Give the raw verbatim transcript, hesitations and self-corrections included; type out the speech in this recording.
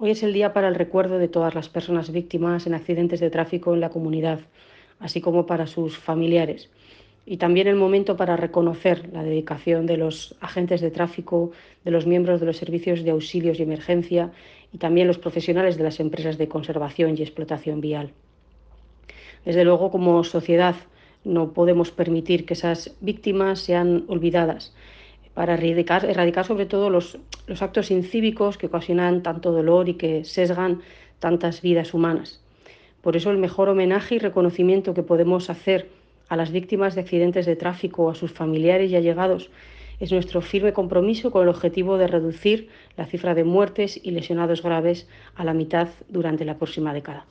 Hoy es el día para el recuerdo de todas las personas víctimas en accidentes de tráfico en la comunidad, así como para sus familiares. Y también el momento para reconocer la dedicación de los agentes de tráfico, de los miembros de los servicios de auxilios y emergencia y también los profesionales de las empresas de conservación y explotación vial. Desde luego, como sociedad, no podemos permitir que esas víctimas sean olvidadas para erradicar, erradicar sobre todo los, los actos incívicos que ocasionan tanto dolor y que sesgan tantas vidas humanas. Por eso el mejor homenaje y reconocimiento que podemos hacer a las víctimas de accidentes de tráfico o a sus familiares y allegados es nuestro firme compromiso con el objetivo de reducir la cifra de muertes y lesionados graves a la mitad durante la próxima década.